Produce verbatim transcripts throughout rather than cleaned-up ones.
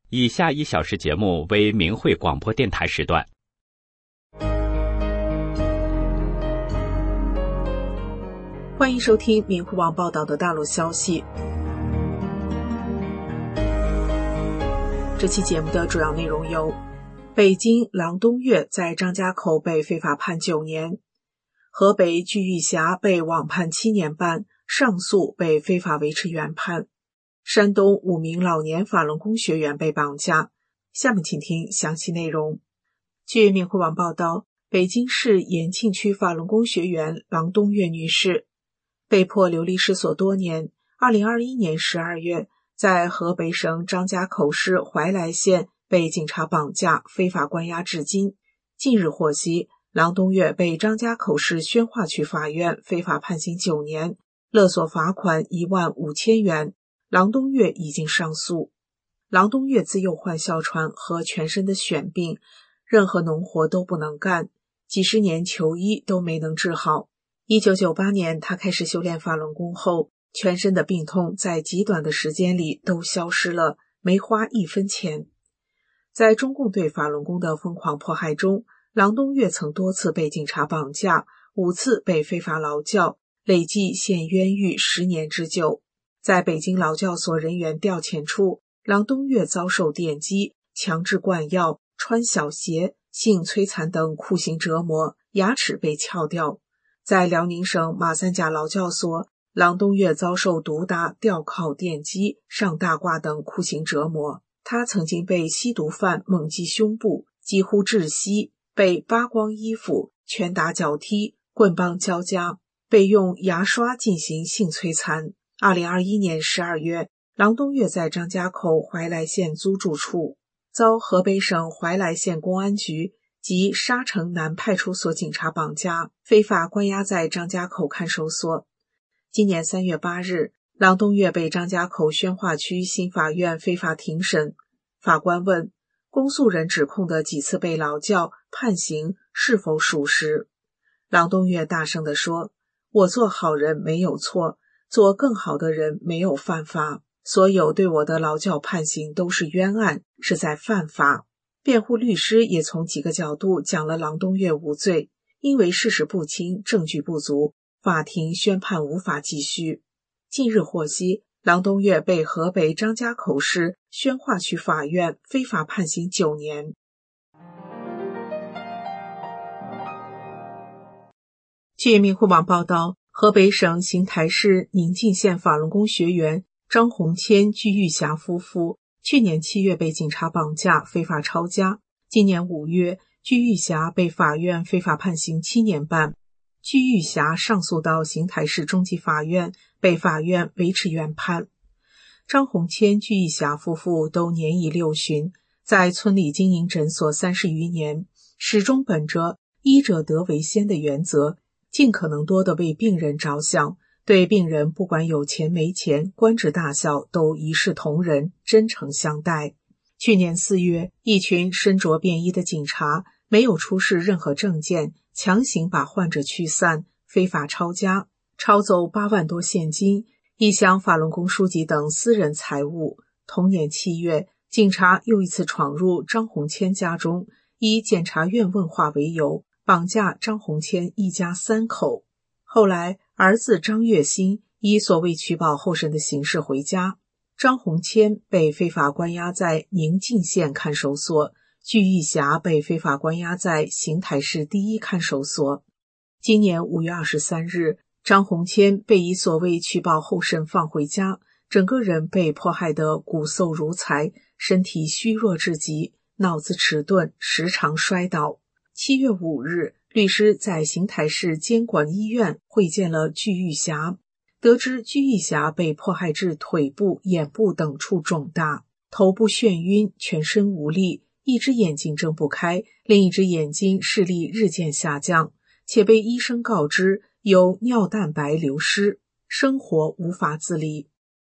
以下一小时节目为明慧广播电台时段。 欢迎收听明慧网报道的大陆消息。这期节目的主要内容有：北京郎东岳在张家口被非法判九年，河北巨玉峡被网判七年半，上诉被非法维持原判，山东五名老年法轮功学员被绑架。下面请听详细内容。据明慧网报道，北京市延庆区法轮功学员郎东岳女士被迫流离失所多年，二零二一年十二月在河北省张家口市怀来县被警察绑架，非法关押至今。近日获悉，郎东岳被张家口市宣化区法院非法判刑九年，勒索罚款一万五千元。郎东岳已经上诉。郎东岳自幼患哮喘和全身的癣病，任何农活都不能干，几十年求医都没能治好。一九九八年他开始修炼法轮功后，全身的病痛在极短的时间里都消失了，没花一分钱。在中共对法轮功的疯狂迫害中，郎东岳曾多次被警察绑架，五次被非法劳教，累计现冤狱十年之久。在北京劳教所人员调遣处，郎东岳遭受电击、强制灌药、穿小鞋、性摧残等酷刑折磨，牙齿被撬掉。在辽宁省马三甲劳教所，郎东岳遭受毒打、吊铐、电击、上大褂等酷刑折磨。他曾经被吸毒犯猛击胸部，几乎窒息，被扒光衣服、拳打脚踢、棍棒交加，被用牙刷进行性摧残。二零二一年十二月，郎东岳在张家口怀来县租住处遭河北省怀来县公安局及沙城南派出所警察绑架，非法关押在张家口看守所。今年三月八日，郎东岳被张家口宣化区新法院非法庭审。法官问，公诉人指控的几次被劳教、判刑是否属实？郎东岳大声地说，我做好人没有错，做更好的人没有犯法，所有对我的劳教判刑都是冤案，是在犯法。辩护律师也从几个角度讲了郎东岳无罪，因为事实不清，证据不足，法庭宣判无法继续。近日获悉，郎东岳被河北张家口市宣化区法院非法判刑九年。据明慧网报道，河北省邢台市宁静县法轮功学员张红谦、具玉霞夫妇去年七月被警察绑架，非法抄家。今年五月，具玉霞被法院非法判刑七年半。具玉霞上诉到邢台市中级法院，被法院维持原判。张红谦、具玉霞夫妇都年已六旬，在村里经营诊所三十余年，始终本着医者得为先的原则，尽可能多地为病人着想，对病人不管有钱没钱、官职大小都一视同仁，真诚相待。去年四月，一群身着便衣的警察没有出示任何证件，强行把患者驱散，非法抄家，抄走八万多现金、一箱法轮功书籍等私人财物。同年七月，警察又一次闯入张红谦家中，以检察院问话为由，绑架张红谦一家三口。后来，儿子张月新以所谓取保候审的形式回家，张红谦被非法关押在宁静县看守所，具玉霞被非法关押在邢台市第一看守所。今年五月二十三日，张红谦被以所谓取保候审放回家，整个人被迫害得骨瘦如柴，身体虚弱至极，脑子迟钝，时常摔倒。七月五日，律师在邢台市监管医院会见了具玉霞，得知具玉霞被迫害至腿部、眼部等处肿大，头部眩晕，全身无力，一只眼睛睁不开，另一只眼睛视力日渐下降，且被医生告知有尿蛋白流失，生活无法自理。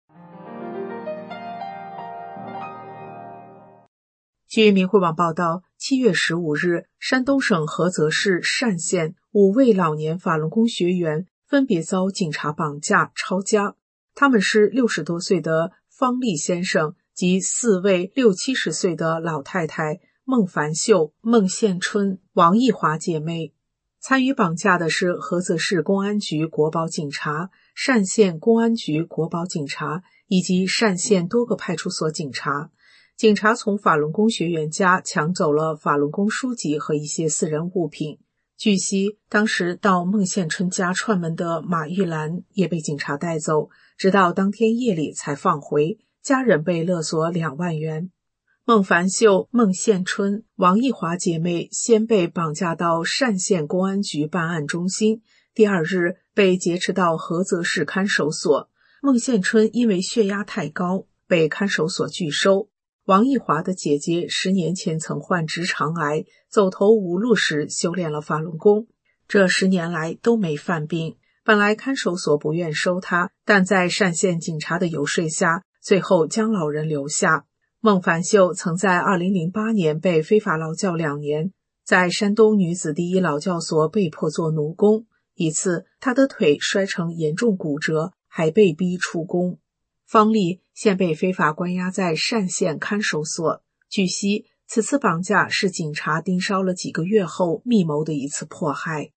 据明慧网报道，七月十五日，山东省菏泽市单县五位老年法轮功学员分别遭警察绑架抄家。他们是六十多岁的方立先生及四位六七十岁的老太太孟凡秀、孟宪春、王义华姐妹。参与绑架的是菏泽市公安局国保警察、单县公安局国保警察以及单县多个派出所警察。警察从法轮功学员家抢走了法轮功书籍和一些私人物品。据悉，当时到孟宪春家串门的马玉兰也被警察带走，直到当天夜里才放回，家人被勒索两万元。孟凡秀、孟宪春、王义华姐妹先被绑架到单县公安局办案中心，第二日被劫持到菏泽市看守所。孟宪春因为血压太高，被看守所拒收。王义华的姐姐十年前曾患直肠癌，走投无路时修炼了法轮功，这十年来都没犯病。本来看守所不愿收他，但在单县警察的游说下，最后将老人留下。孟凡秀曾在二零零八年被非法劳教两年，在山东女子第一劳教所被迫做奴工，一次他的腿摔成严重骨折，还被逼出宫。方丽现被非法关押在单县看守所。据悉，此次绑架是警察盯梢了几个月后密谋的一次迫害。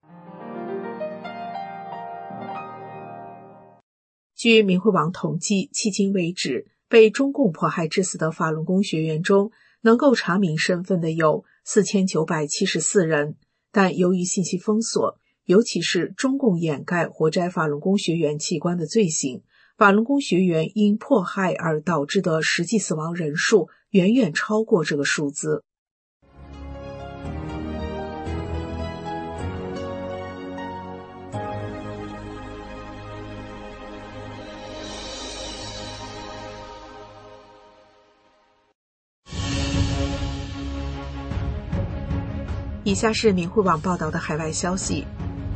据明慧网统计，迄今为止，被中共迫害致死的法轮功学员中，能够查明身份的有四千九百七十四人，但由于信息封锁，尤其是中共掩盖活摘法轮功学员器官的罪行，法轮功学员因迫害而导致的实际死亡人数远远超过这个数字。以下是明慧网报道的海外消息，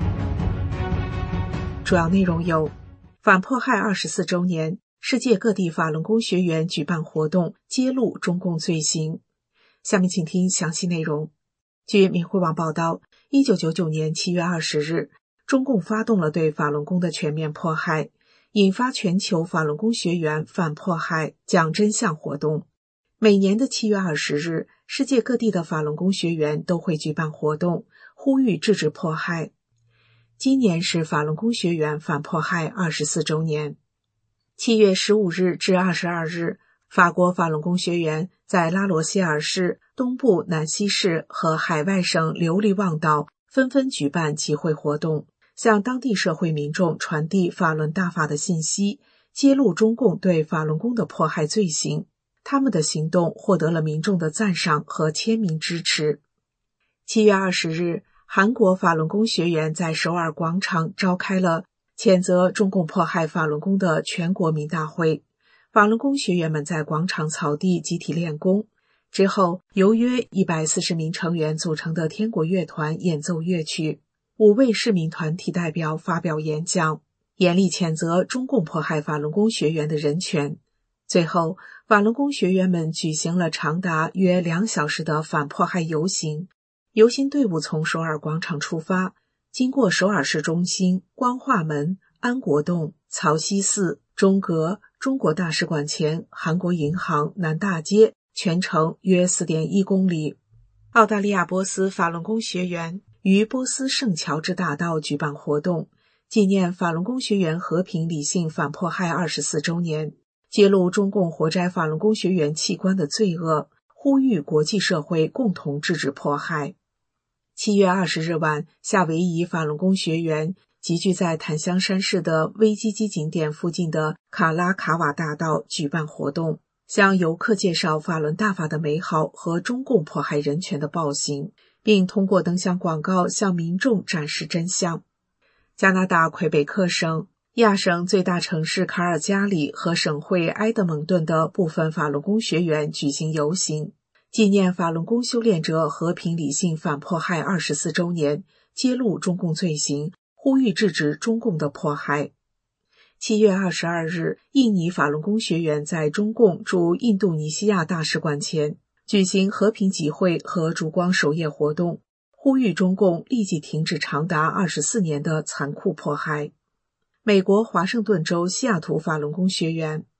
主要内容有：反迫害二十四周年，世界各地法轮功学员举办活动，揭露中共罪行。下面请听详细内容。据明慧网报道，一九九九年七月二十日，中共发动了对法轮功的全面迫害，引发全球法轮功学员反迫害、讲真相活动。每年的七月二十日，世界各地的法轮功学员都会举办活动，呼吁制止迫害。今年是法轮功学员反迫害二十四周年。七月十五日至二十二日，法国法轮功学员在拉罗谢尔市、东部南西市和海外省留利旺岛纷纷举办集会活动，向当地社会民众传递法轮大法的信息，揭露中共对法轮功的迫害罪行。他们的行动获得了民众的赞赏和签名支持。七月二十日，韩国法轮功学员在首尔广场召开了谴责中共迫害法轮功的全国民大会。法轮功学员们在广场草地集体练功，之后由约一百四十名成员组成的天国乐团演奏乐曲，五位市民团体代表发表演讲，严厉谴责中共迫害法轮功学员的人权。最后，法轮功学员们举行了长达约两小时的反迫害游行。游行队伍从首尔广场出发，经过首尔市中心、光化门、安国洞、曹溪寺、中阁、中国大使馆前、韩国银行、南大街，全程约 四点一公里。澳大利亚波斯法轮功学员于波斯圣乔治大道举办活动，纪念法轮功学员和平理性反迫害二十四周年，揭露中共活摘法轮功学员器官的罪恶，呼吁国际社会共同制止迫害。七月二十日晚，夏威夷法轮功学员集聚在檀香山市的威基基景点附近的卡拉卡瓦大道举办活动，向游客介绍法轮大法的美好和中共迫害人权的暴行，并通过灯箱广告向民众展示真相。加拿大魁北克省、亚省最大城市卡尔加里和省会埃德蒙顿的部分法轮功学员举行游行，纪念法轮功修炼者和平理性反迫害二十四周年，揭露中共罪行，呼吁制止中共的迫害。七月二十二日，印尼法轮功学员在中共驻印度尼西亚大使馆前举行和平集会和烛光守夜活动，呼吁中共立即停止长达二十四年的残酷迫害。美国华盛顿州西雅图法轮功学员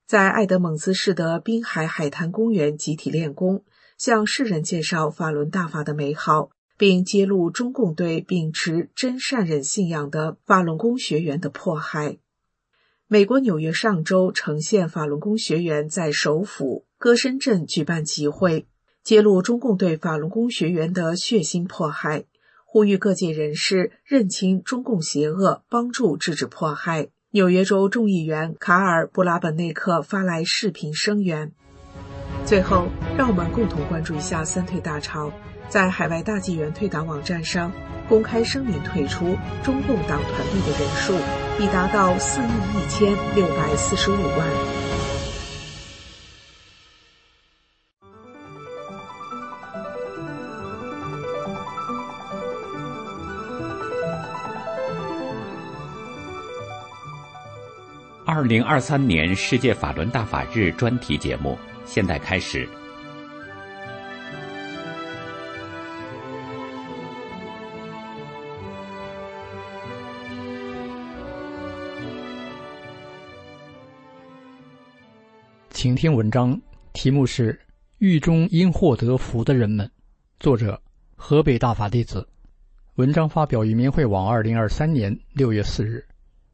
在埃德蒙兹市的滨海海滩公园集体练功，向世人介绍法轮大法的美好，并揭露中共对秉持真善忍信仰的法轮功学员的迫害。美国纽约上州城县法轮功学员在首府歌深镇举办集会，揭露中共对法轮功学员的血腥迫害，呼吁各界人士认清中共邪恶，帮助制止迫害。纽约州众议员卡尔·布拉本内克发来视频声援。最后，让我们共同关注一下三退大潮。在海外大纪元退党网站上公开声明退出中共党团队的人数已达到四亿一千六百四十五万。 二零二三年世界法轮大法日专题节目现在开始。 请听文章，题目是《狱中因祸得福的人们》，作者河北大法弟子。文章发表于明慧网二零二三年六月四日。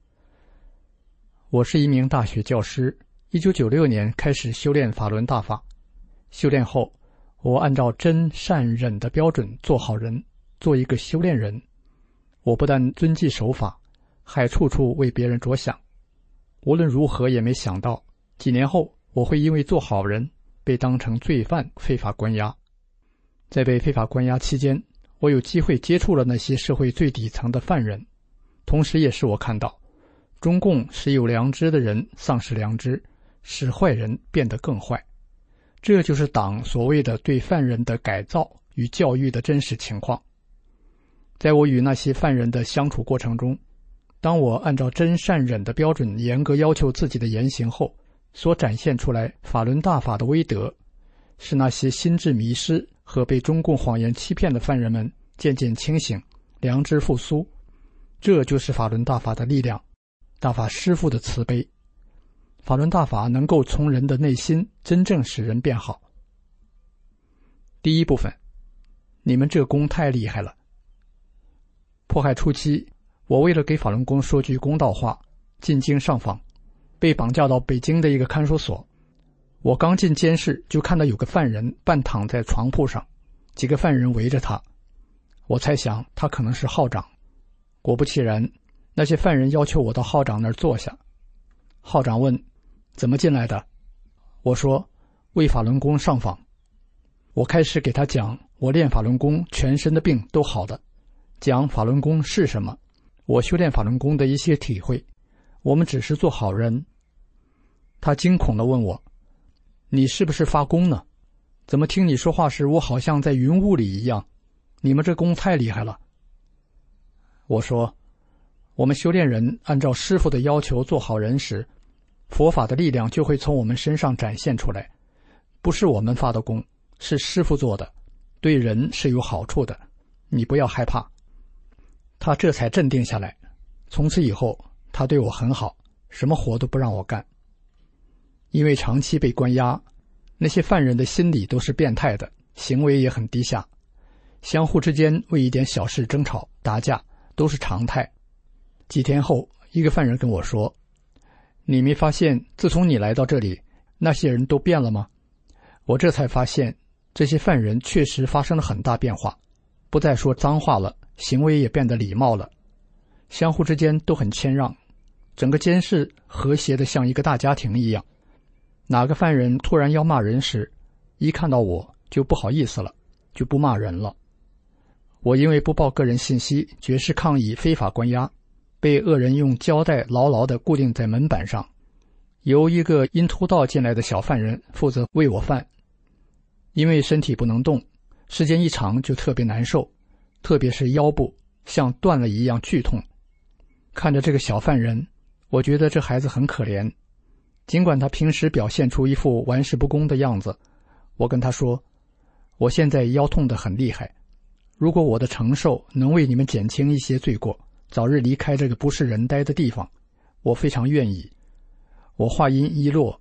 我是一名大学教师，一九九六年开始修炼法轮大法。修炼后，我按照真善忍的标准做好人，做一个修炼人。我不但遵纪守法，还处处为别人着想。无论如何也没想到，几年后我会因为做好人被当成罪犯非法关押。在被非法关押期间，我有机会接触了那些社会最底层的犯人，同时也是我看到中共使有良知的人丧失良知，使坏人变得更坏。这就是党所谓的对犯人的改造与教育的真实情况。在我与那些犯人的相处过程中，当我按照真善忍的标准严格要求自己的言行后，所展现出来法轮大法的威德，是那些心智迷失和被中共谎言欺骗的犯人们渐渐清醒，良知复苏。这就是法轮大法的力量，大法师父的慈悲。法轮大法能够从人的内心真正使人变好。第一部分，你们这功太厉害了。迫害初期，我为了给法轮功说句公道话，进京上访，被绑架到北京的一个看守所。我刚进监室，就看到有个犯人半躺在床铺上，几个犯人围着他。我猜想他可能是号长。果不其然，那些犯人要求我到号长那儿坐下。号长问：怎么进来的？我说：为法轮功上访。我开始给他讲我练法轮功全身的病都好的，讲法轮功是什么，我修炼法轮功的一些体会。我们只是做好人。他惊恐地问我：你是不是发功呢？怎么听你说话时我好像在云雾里一样？你们这功太厉害了。我说：我们修炼人按照师父的要求做好人时，佛法的力量就会从我们身上展现出来，不是我们发的功，是师父做的，对人是有好处的，你不要害怕。他这才镇定下来。从此以后他对我很好，什么活都不让我干。因为长期被关押，那些犯人的心理都是变态的，行为也很低下，相互之间为一点小事争吵打架都是常态。几天后，一个犯人跟我说：你没发现自从你来到这里，那些人都变了吗？我这才发现，这些犯人确实发生了很大变化，不再说脏话了，行为也变得礼貌了，相互之间都很谦让，整个监室和谐的像一个大家庭一样。哪个犯人突然要骂人时，一看到我就不好意思了，就不骂人了。我因为不报个人信息，绝食抗议非法关押，被恶人用胶带牢牢地固定在门板上，由一个因突盗进来的小犯人负责喂我饭。因为身体不能动，时间一长就特别难受，特别是腰部像断了一样剧痛。看着这个小犯人，我觉得这孩子很可怜。尽管他平时表现出一副玩世不恭的样子，我跟他说：我现在腰痛得很厉害，如果我的承受能为你们减轻一些罪过，早日离开这个不是人待的地方，我非常愿意。我话音一落，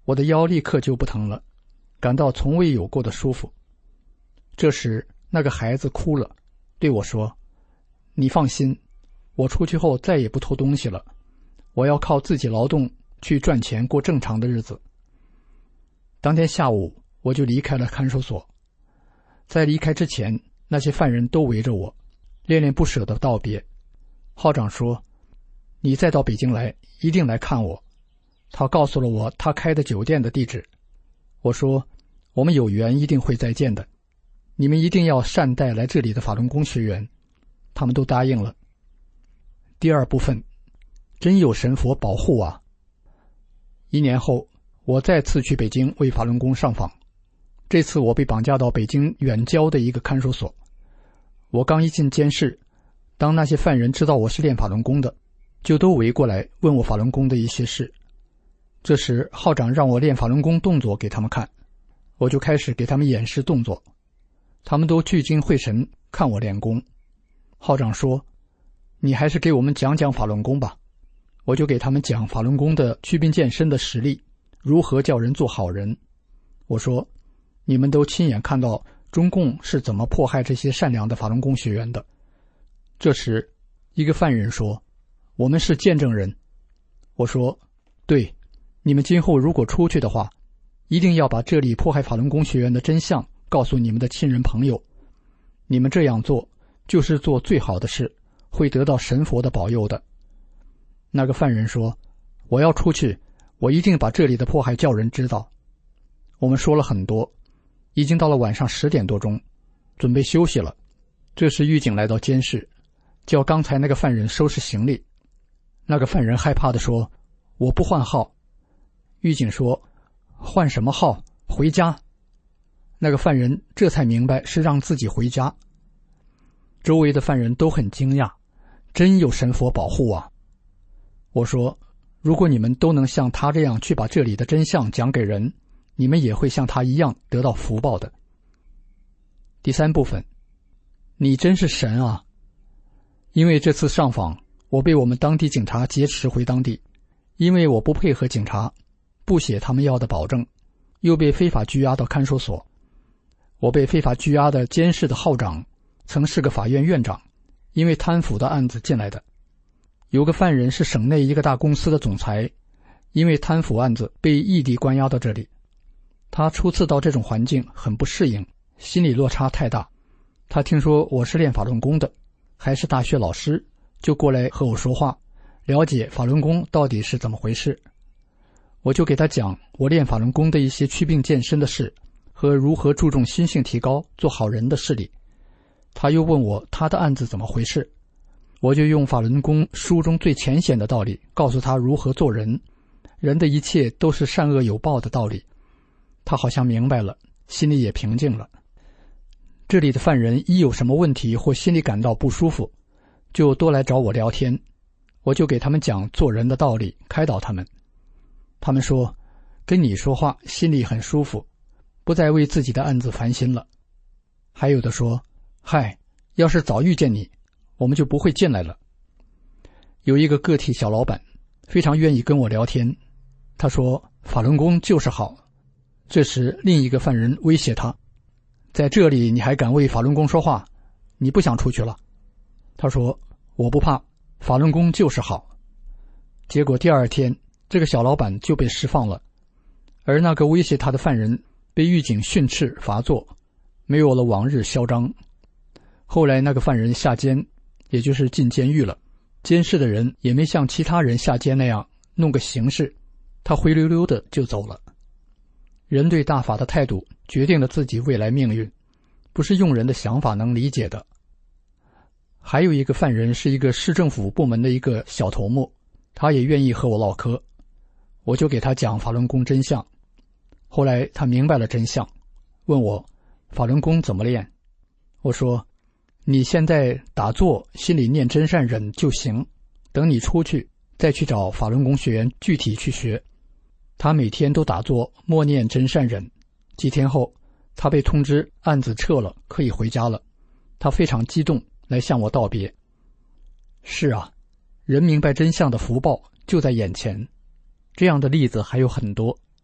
我的腰立刻就不疼了，感到从未有过的舒服。这时那个孩子哭了，对我说：你放心，我出去后再也不偷东西了，我要靠自己劳动去赚钱过正常的日子。当天下午我就离开了看守所。在离开之前，那些犯人都围着我，恋恋不舍地道别。号长说：你再到北京来，一定来看我。他告诉了我他开的酒店的地址。我说：我们有缘一定会再见的，你们一定要善待来这里的法轮功学员。他们都答应了。第二部分，真有神佛保护啊！一年后，我再次去北京为法轮功上访。这次我被绑架到北京远郊的一个看守所。我刚一进监室，当那些犯人知道我是练法轮功的，就都围过来问我法轮功的一些事。这时号长让我练法轮功动作给他们看，我就开始给他们演示动作。他们都聚精会神看我练功。号长说：你还是给我们讲讲法轮功吧。我就给他们讲法轮功的祛病健身的实力，如何叫人做好人。我说：你们都亲眼看到中共是怎么迫害这些善良的法轮功学员的。这时一个犯人说：我们是见证人。我说：对，你们今后如果出去的话，一定要把这里迫害法轮功学员的真相告诉你们的亲人朋友。你们这样做就是做最好的事，会得到神佛的保佑的。那个犯人说：我要出去，我一定把这里的迫害叫人知道。我们说了很多，已经到了晚上十点多钟，准备休息了。这时狱警来到监室，叫刚才那个犯人收拾行李。那个犯人害怕地说：我不换号。狱警说：换什么号？回家。那个犯人这才明白是让自己回家。周围的犯人都很惊讶，真有神佛保护啊！我说：如果你们都能像他这样去把这里的真相讲给人，你们也会像他一样得到福报的。第三部分，你真是神啊！因为这次上访，我被我们当地警察劫持回当地，因为我不配合警察，不写他们要的保证，又被非法拘押到看守所。我被非法拘押的监室的号长曾是个法院院长，因为贪腐的案子进来的。有个犯人是省内一个大公司的总裁，因为贪腐案子被异地关押到这里。他初次到这种环境很不适应，心理落差太大。他听说我是练法轮功的，还是大学老师，就过来和我说话，了解法轮功到底是怎么回事。我就给他讲我练法轮功的一些祛病健身的事，和如何注重心性提高做好人的事理。他又问我他的案子怎么回事，我就用法轮功书中最浅显的道理告诉他如何做人，人的一切都是善恶有报的道理。他好像明白了，心里也平静了。这里的犯人一有什么问题或心里感到不舒服，就多来找我聊天，我就给他们讲做人的道理，开导他们。他们说，跟你说话心里很舒服，不再为自己的案子烦心了。还有的说，嗨，要是早遇见你，我们就不会进来了。有一个个体小老板非常愿意跟我聊天，他说法轮功就是好。这时另一个犯人威胁他，在这里你还敢为法轮功说话，你不想出去了？他说，我不怕，法轮功就是好。结果第二天这个小老板就被释放了，而那个威胁他的犯人被狱警训斥罚坐，没有了往日嚣张。后来那个犯人下监，也就是进监狱了，监视的人也没像其他人下监那样弄个形式，他灰溜溜的就走了。人对大法的态度决定了自己未来命运，不是用人的想法能理解的。还有一个犯人是一个市政府部门的一个小头目，他也愿意和我唠嗑，我就给他讲法轮功真相。后来他明白了真相，问我法轮功怎么练。我说，你现在打坐心里念真善忍就行，等你出去再去找法轮功学员具体去学。他每天都打坐默念真善忍，几天后他被通知案子撤了，可以回家了。他非常激动来向我道别。是啊，人明白真相的福报就在眼前，这样的例子还有很多。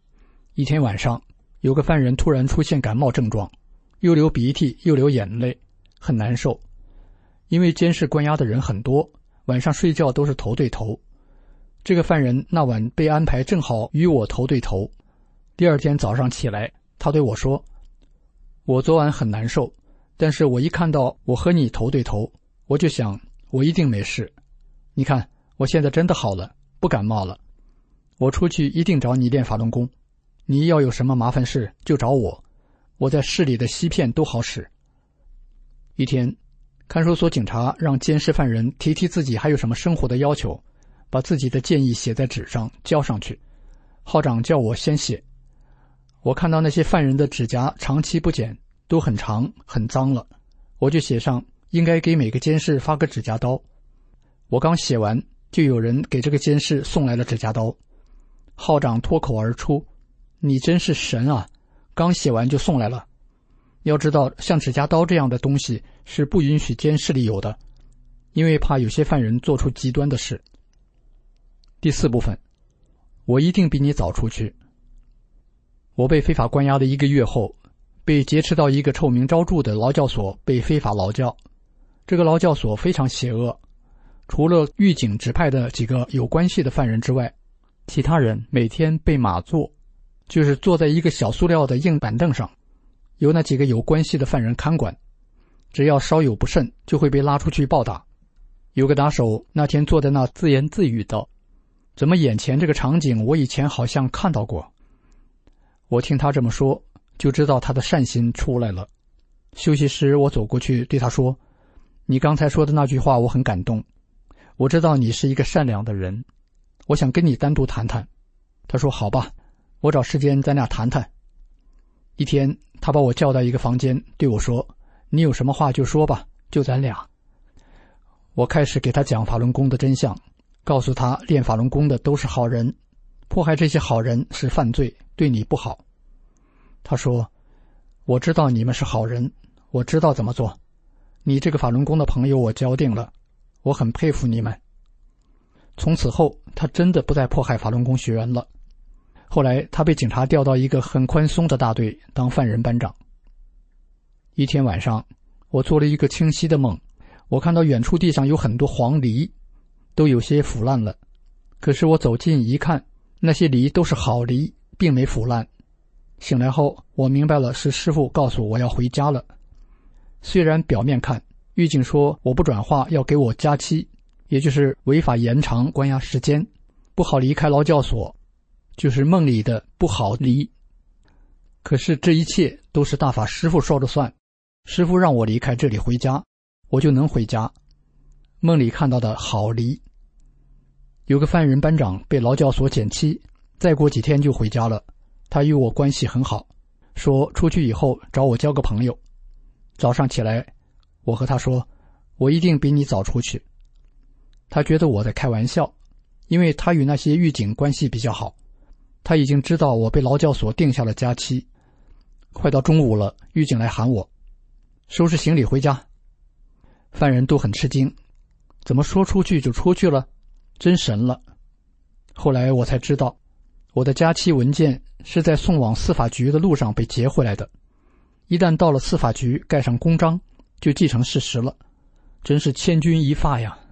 一天晚上，有个犯人突然出现感冒症状，又流鼻涕又流眼泪，很难受。因为监视关押的人很多，晚上睡觉都是头对头。这个犯人那晚被安排正好与我头对头。第二天早上起来，他对我说，我昨晚很难受，但是我一看到我和你头对头，我就想我一定没事。你看我现在真的好了，不感冒了。我出去一定找你练法轮功，你要有什么麻烦事就找我，我在市里的西片都好使。一天，看守所警察让监视犯人提提自己还有什么生活的要求，把自己的建议写在纸上交上去。号长叫我先写。我看到那些犯人的指甲长期不剪，都很长很脏了，我就写上应该给每个监视发个指甲刀。我刚写完，就有人给这个监视送来了指甲刀。号长脱口而出，你真是神啊，刚写完就送来了。要知道像指甲刀这样的东西是不允许监视里有的，因为怕有些犯人做出极端的事。第四部分，我一定比你早出去。我被非法关押的一个月后，被劫持到一个臭名昭著的劳教所被非法劳教。这个劳教所非常邪恶，除了狱警指派的几个有关系的犯人之外，其他人每天被码坐，就是坐在一个小塑料的硬板凳上，由那几个有关系的犯人看管，只要稍有不慎就会被拉出去暴打。有个打手那天坐在那自言自语道，怎么眼前这个场景我以前好像看到过。我听他这么说，就知道他的善心出来了。休息时我走过去对他说，你刚才说的那句话我很感动，我知道你是一个善良的人，我想跟你单独谈谈。他说好吧，我找时间咱俩谈谈。一天他把我叫到一个房间对我说，你有什么话就说吧，就咱俩。我开始给他讲法轮功的真相，告诉他练法轮功的都是好人，迫害这些好人是犯罪，对你不好。他说，我知道你们是好人，我知道怎么做，你这个法轮功的朋友我交定了，我很佩服你们。从此后他真的不再迫害法轮功学员了。后来他被警察调到一个很宽松的大队当犯人班长。一天晚上，我做了一个清晰的梦，我看到远处地上有很多黄梨，都有些腐烂了，可是我走近一看，那些梨都是好梨，并没腐烂。醒来后我明白了，是师父告诉我要回家了。虽然表面看狱警说我不转化要给我加期，也就是违法延长关押时间，不好离开劳教所，就是梦里的不好离。可是这一切都是大法师父说了算，师父让我离开这里回家，我就能回家。梦里看到的好离。有个犯人班长被劳教所减期，再过几天就回家了。他与我关系很好，说出去以后找我交个朋友。早上起来，我和他说，我一定比你早出去。他觉得我在开玩笑，因为他与那些狱警关系比较好，他已经知道我被劳教所定下了假期。快到中午了，狱警来喊我，收拾行李回家。犯人都很吃惊，怎么说出去就出去了，真神了。后来我才知道，我的假期文件是在送往司法局的路上被劫回来的，一旦到了司法局盖上公章，就既成事实了，真是千钧一发呀。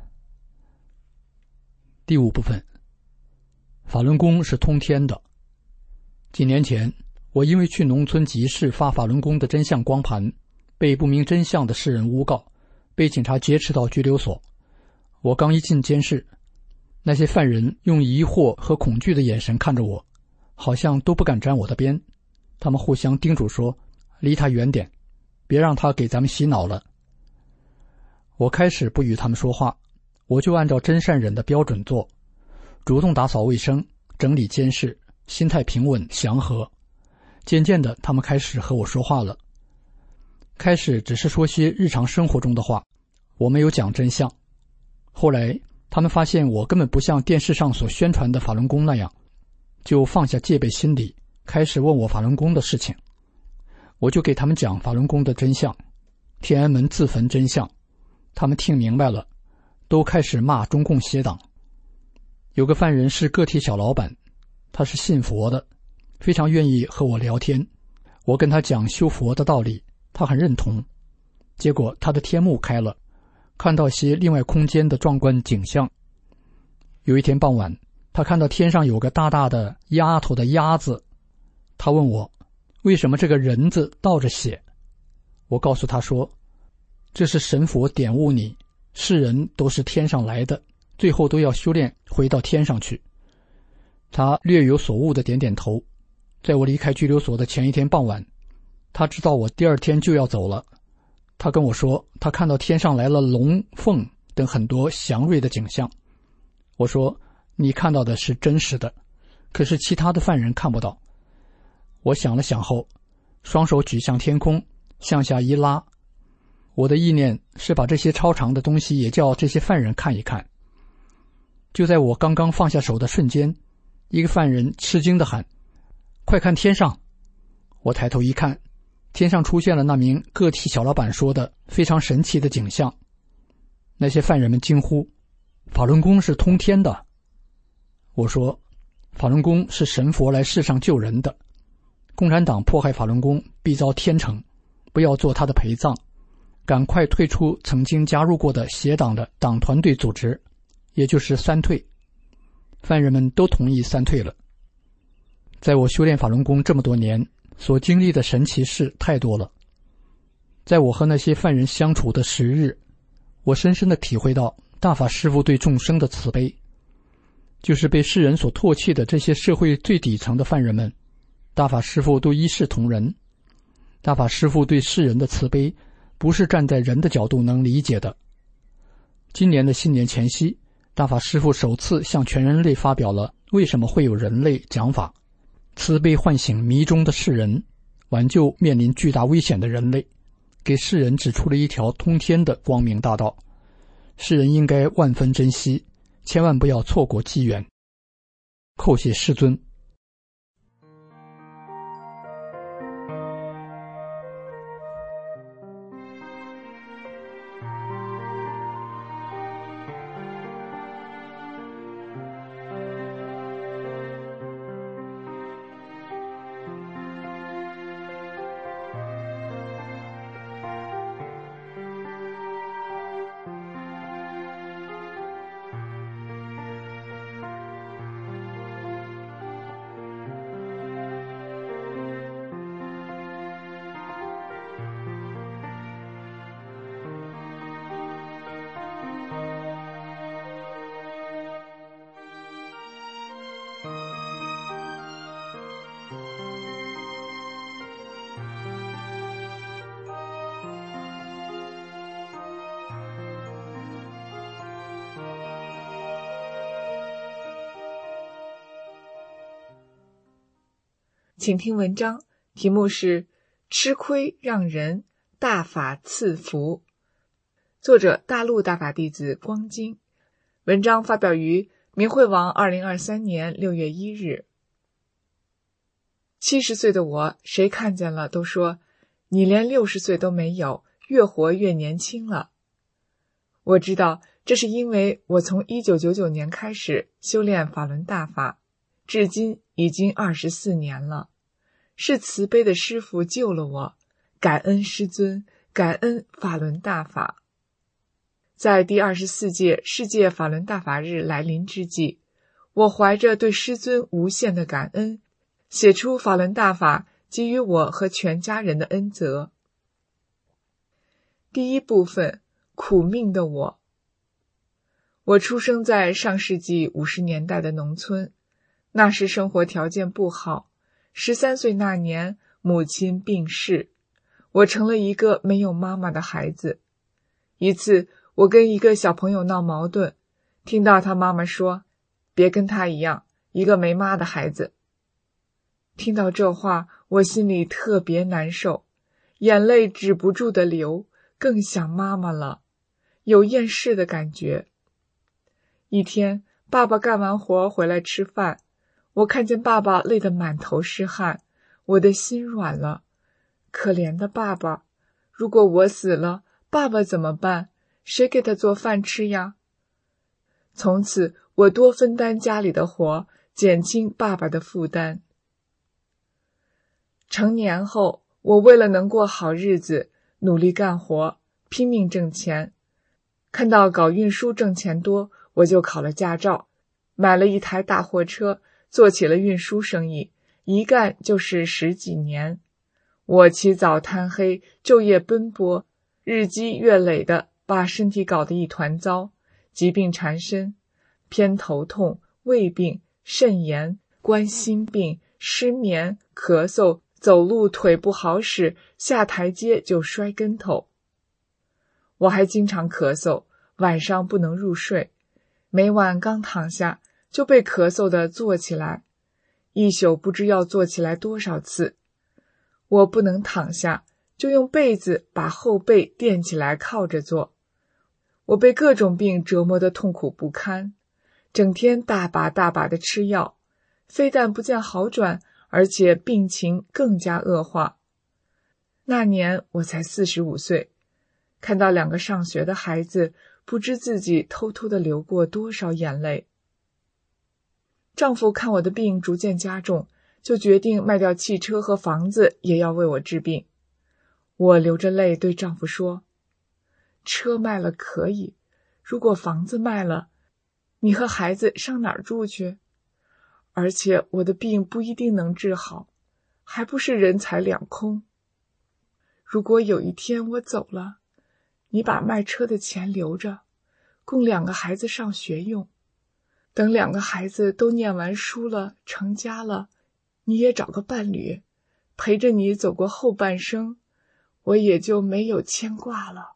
第五部分，法轮功是通天的。几年前，我因为去农村集市发法轮功的真相光盘，被不明真相的世人诬告，被警察劫持到拘留所。我刚一进监室，那些犯人用疑惑和恐惧的眼神看着我，好像都不敢沾我的边。他们互相叮嘱说，离他远点，别让他给咱们洗脑了。我开始不与他们说话，我就按照真善忍的标准做，主动打扫卫生，整理监室，心态平稳祥和。渐渐的，他们开始和我说话了。开始只是说些日常生活中的话，我没有讲真相。后来他们发现我根本不像电视上所宣传的法轮功那样，就放下戒备心理，开始问我法轮功的事情。我就给他们讲法轮功的真相，天安门自焚真相。他们听明白了，都开始骂中共邪党。有个犯人是个体小老板，他是信佛的， 非常愿意和我聊天。我跟他讲修佛的道理，他很认同。结果他的天目开了，看到些另外空间的壮观景象。有一天傍晚，他看到天上有个大大的丫头的鸭子，他问我为什么这个人字倒着写。我告诉他说，这是神佛点悟你，世人都是天上来的，最后都要修炼回到天上去。他略有所悟的点点头。在我离开拘留所的前一天傍晚，他知道我第二天就要走了。他跟我说，他看到天上来了龙凤等很多祥瑞的景象。我说，你看到的是真实的，可是其他的犯人看不到。我想了想后，双手举向天空，向下一拉。我的意念是把这些超常的东西也叫这些犯人看一看。就在我刚刚放下手的瞬间，一个犯人吃惊地喊，快看天上！我抬头一看，天上出现了那名个体小老板说的非常神奇的景象。那些犯人们惊呼，法轮功是通天的。我说，法轮功是神佛来世上救人的，共产党迫害法轮功必遭天惩，不要做他的陪葬，赶快退出曾经加入过的邪党的党团队组织，也就是三退。犯人们都同意三退了。在我修炼法轮功这么多年，所经历的神奇事太多了。在我和那些犯人相处的时日，我深深地体会到大法师父对众生的慈悲。就是被世人所唾弃的这些社会最底层的犯人们，大法师父都一视同仁。大法师父对世人的慈悲，不是站在人的角度能理解的。今年的新年前夕，大法师父首次向全人类发表了为什么会有人类讲法，慈悲唤醒迷中的世人，挽救面临巨大危险的人类，给世人指出了一条通天的光明大道。世人应该万分珍惜，千万不要错过机缘。叩谢师尊。 请听文章，题目是《吃亏让人，大法赐福》，作者大陆大法弟子光金。文章发表于明慧网二零二三年六月一日。七十岁的我，谁看见了都说，你连六十岁都没有，越活越年轻了。我知道，这是因为我从一九九九年开始修炼法轮大法，至今已经二十四年了。是慈悲的师父救了我，感恩师尊，感恩法轮大法。在第二十四届世界法轮大法日来临之际，我怀着对师尊无限的感恩，写出法轮大法给予我和全家人的恩泽。第一部分，苦命的我。我出生在上世纪五十年代的农村，那时生活条件不好。十三岁那年，母亲病逝，我成了一个没有妈妈的孩子。一次，我跟一个小朋友闹矛盾，听到他妈妈说，别跟他一样，一个没妈的孩子。听到这话，我心里特别难受，眼泪止不住的流，更想妈妈了，有厌世的感觉。一天，爸爸干完活回来吃饭，我看见爸爸累得满头是汗，我的心软了。可怜的爸爸，如果我死了，爸爸怎么办？谁给他做饭吃呀？从此，我多分担家里的活，减轻爸爸的负担。 成年后，我为了能过好日子，努力干活，拼命挣钱。看到搞运输挣钱多，我就考了驾照，买了一台大货车，做起了运输生意，一干就是十几年。我起早贪黑，昼夜奔波，日积月累的把身体搞得一团糟，疾病缠身，偏头痛、胃病、肾炎、冠心病、失眠、咳嗽，走路腿不好使，下台阶就摔跟头。我还经常咳嗽，晚上不能入睡，每晚刚躺下就被咳嗽的坐起来，一宿不知要坐起来多少次。我不能躺下，就用被子把后背垫起来靠着坐。我被各种病折磨得痛苦不堪，整天大把大把的吃药，非但不见好转，而且病情更加恶化。那年我才四十五岁，看到两个上学的孩子，不知自己偷偷地流过多少眼泪。丈夫看我的病逐渐加重，就决定卖掉汽车和房子，也要为我治病。我流着泪对丈夫说，车卖了可以，如果房子卖了，你和孩子上哪儿住去？而且我的病不一定能治好，还不是人财两空。如果有一天我走了，你把卖车的钱留着，供两个孩子上学用。等两个孩子都念完书了，成家了，你也找个伴侣，陪着你走过后半生，我也就没有牵挂了。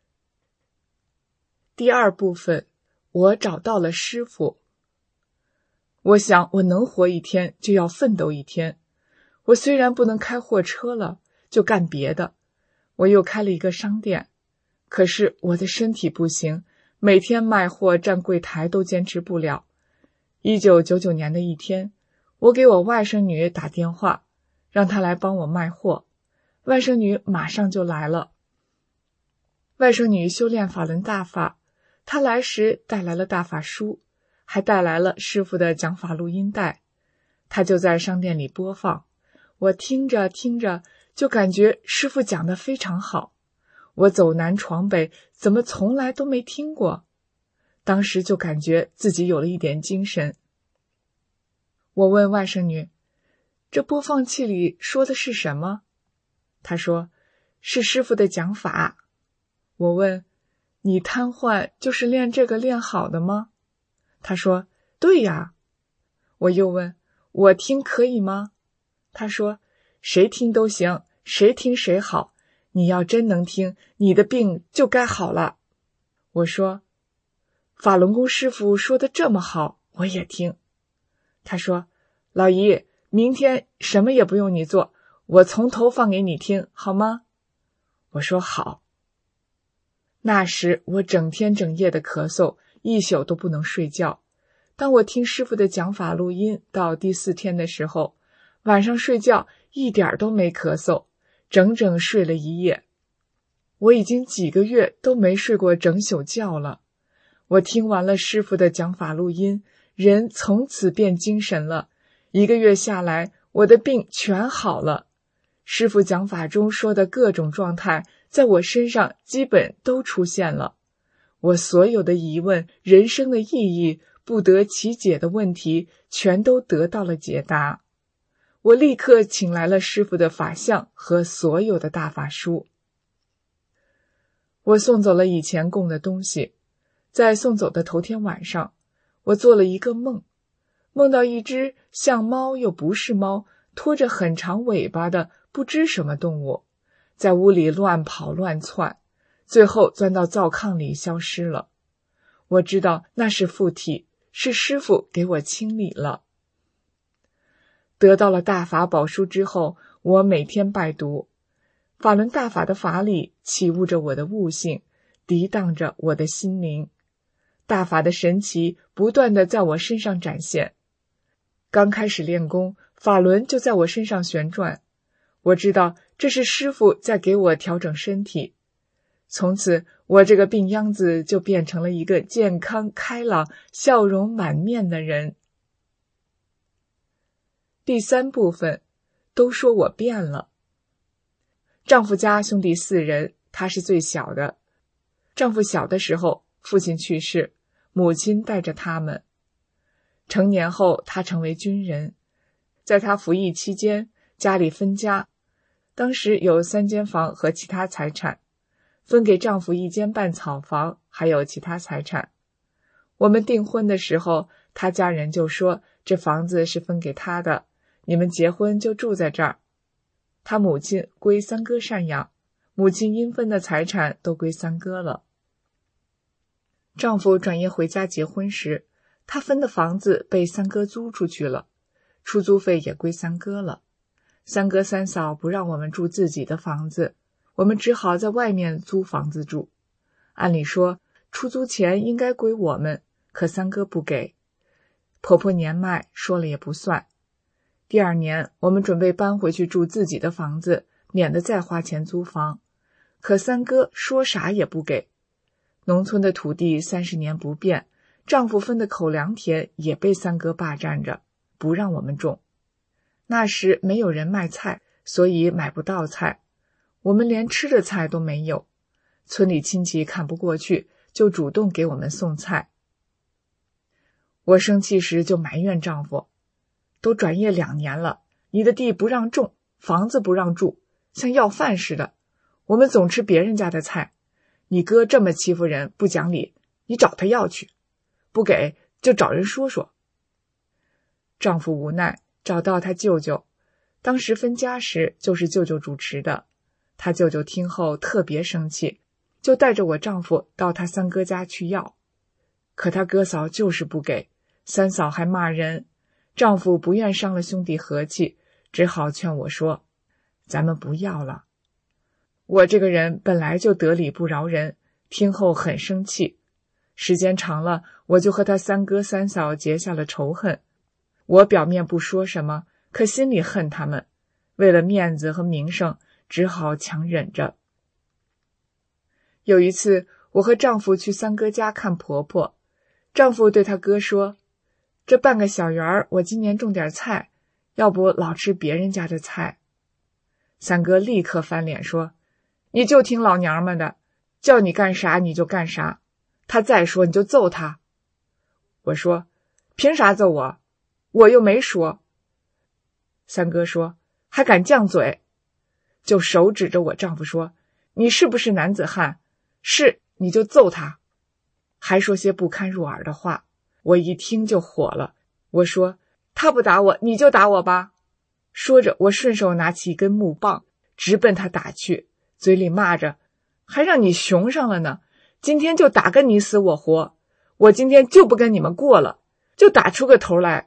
第二部分，我找到了师傅。我想我能活一天就要奋斗一天。我虽然不能开货车了，就干别的。我又开了一个商店，可是我的身体不行，每天卖货站柜台都坚持不了。一九九九年的一天，我给我外甥女打电话，让她来帮我卖货。外甥女马上就来了。外甥女修炼法轮大法，她来时带来了大法书，还带来了师父的讲法录音带。她就在商店里播放，我听着听着就感觉师父讲得非常好，我走南闯北怎么从来都没听过，当时就感觉自己有了一点精神。我问外甥女，这播放器里说的是什么？她说，是师父的讲法。我问，你瘫痪就是练这个练好的吗？她说，对呀。我又问，我听可以吗？她说，谁听都行，谁听谁好，你要真能听，你的病就该好了。我说，法轮功师傅说的这么好，我也听。他说，老姨，明天什么也不用你做，我从头放给你听，好吗？我说好。那时我整天整夜的咳嗽，一宿都不能睡觉。当我听师傅的讲法录音到第四天的时候，晚上睡觉一点都没咳嗽，整整睡了一夜。我已经几个月都没睡过整宿觉了。我听完了师傅的讲法录音，人从此变精神了。一个月下来，我的病全好了。师傅讲法中说的各种状态，在我身上基本都出现了。我所有的疑问、人生的意义、不得其解的问题，全都得到了解答。我立刻请来了师傅的法相和所有的大法书。我送走了以前供的东西。在送走的头天晚上，我做了一个梦，梦到一只像猫又不是猫，拖着很长尾巴的不知什么动物，在屋里乱跑乱窜，最后钻到灶炕里消失了。我知道那是附体，是师父给我清理了。得到了大法宝书之后，我每天拜读。法轮大法的法理起悟着我的悟性，涤荡着我的心灵。大法的神奇不断地在我身上展现。刚开始练功，法轮就在我身上旋转。我知道这是师父在给我调整身体。从此，我这个病秧子就变成了一个健康、开朗、笑容满面的人。第三部分， 都说我变了。丈夫家兄弟四人，她是最小的。丈夫小的时候，父亲去世，母亲带着他们。成年后，她成为军人。在她服役期间，家里分家，当时有三间房和其他财产，分给丈夫一间半草房，还有其他财产。我们订婚的时候，他家人就说这房子是分给他的，你们结婚就住在这儿。他母亲归三哥赡养，母亲应分的财产都归三哥了。丈夫转业回家结婚时，他分的房子被三哥租出去了，出租费也归三哥了。三哥三嫂不让我们住自己的房子，我们只好在外面租房子住。按理说，出租钱应该归我们，可三哥不给。婆婆年迈，说了也不算。第二年，我们准备搬回去住自己的房子，免得再花钱租房。可三哥说啥也不给。农村的土地三十年不变，丈夫分的口粮田也被三哥霸占着，不让我们种。那时没有人卖菜，所以买不到菜，我们连吃的菜都没有。村里亲戚看不过去，就主动给我们送菜。我生气时就埋怨丈夫，都转业两年了，你的地不让种，房子不让住，像要饭似的，我们总吃别人家的菜。你哥这么欺负人，不讲理，你找他要去，不给就找人说说。丈夫无奈，找到他舅舅，当时分家时就是舅舅主持的。他舅舅听后特别生气，就带着我丈夫到他三哥家去要。可他哥嫂就是不给，三嫂还骂人，丈夫不愿伤了兄弟和气，只好劝我说，咱们不要了。我这个人本来就得理不饶人，听后很生气。时间长了，我就和他三哥三嫂结下了仇恨。我表面不说什么，可心里恨他们，为了面子和名声，只好强忍着。有一次，我和丈夫去三哥家看婆婆，丈夫对他哥说，这半个小园儿，我今年种点菜，要不老吃别人家的菜。三哥立刻翻脸说，你就听老娘们的，叫你干啥你就干啥，他再说你就揍他。我说，凭啥揍我？我又没说。三哥说，还敢犟嘴，就手指着我丈夫说，你是不是男子汉？是，你就揍他。还说些不堪入耳的话，我一听就火了。我说，他不打我，你就打我吧。说着，我顺手拿起一根木棒，直奔他打去，嘴里骂着，还让你熊上了呢，今天就打个你死我活，我今天就不跟你们过了，就打出个头来。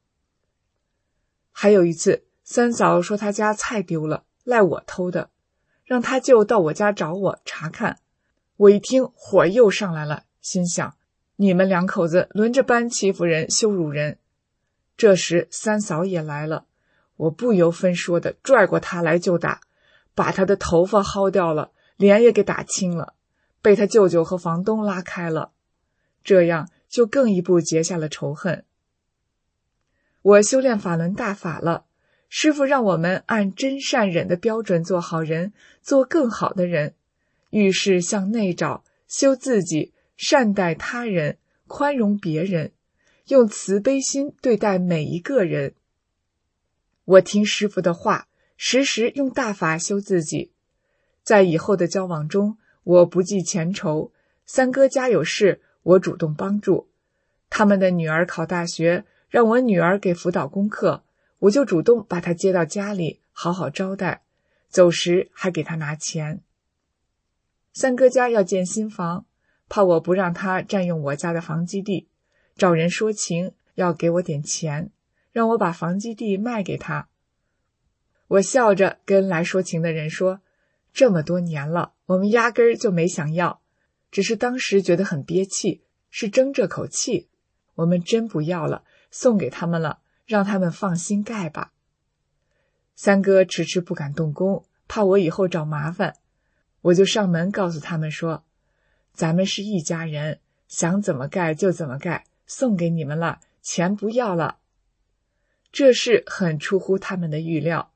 还有一次，三嫂说她家菜丢了，赖我偷的，让她舅到我家找我查看。我一听火又上来了，心想，你们两口子轮着班欺负人羞辱人。这时三嫂也来了，我不由分说的拽过她来就打，把她的头发薅掉了，脸也给打青了，被她舅舅和房东拉开了，这样就更一步结下了仇恨。我修炼法轮大法了，师父让我们按真善忍的标准做好人，做更好的人，遇事向内找，修自己，善待他人，宽容别人，用慈悲心对待每一个人。我听师父的话，时时用大法修自己。在以后的交往中，我不计前仇，三哥家有事，我主动帮助。他们的女儿考大学，让我女儿给辅导功课，我就主动把她接到家里，好好招待，走时还给她拿钱。三哥家要建新房，怕我不让他占用我家的房基地，找人说情，要给我点钱，让我把房基地卖给他。我笑着跟来说情的人说，这么多年了，我们压根儿就没想要，只是当时觉得很憋气，是争这口气，我们真不要了，送给他们了，让他们放心盖吧。三哥迟迟不敢动工，怕我以后找麻烦，我就上门告诉他们说，咱们是一家人，想怎么盖就怎么盖，送给你们了，钱不要了。这事很出乎他们的预料，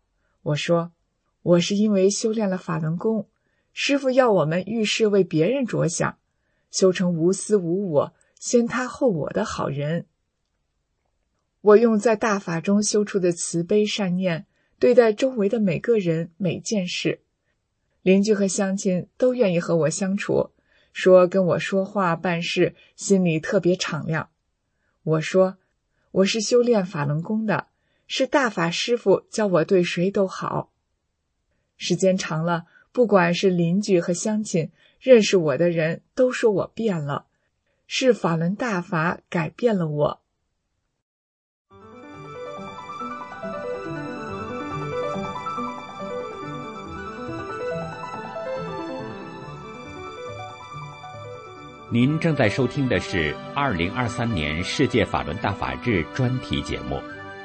我说，我是因为修炼了法轮功，师父要我们遇事为别人着想，修成无私无我、先他后我的好人。我用在大法中修出的慈悲善念，对待周围的每个人每件事。邻居和乡亲都愿意和我相处，说跟我说话办事心里特别敞亮。我说，我是修炼法轮功的，是大法师父教我对谁都好。时间长了，不管是邻居和乡亲，认识我的人都说我变了，是法轮大法改变了我。 您正在收听的是二零二三年世界法轮大法日专题节目。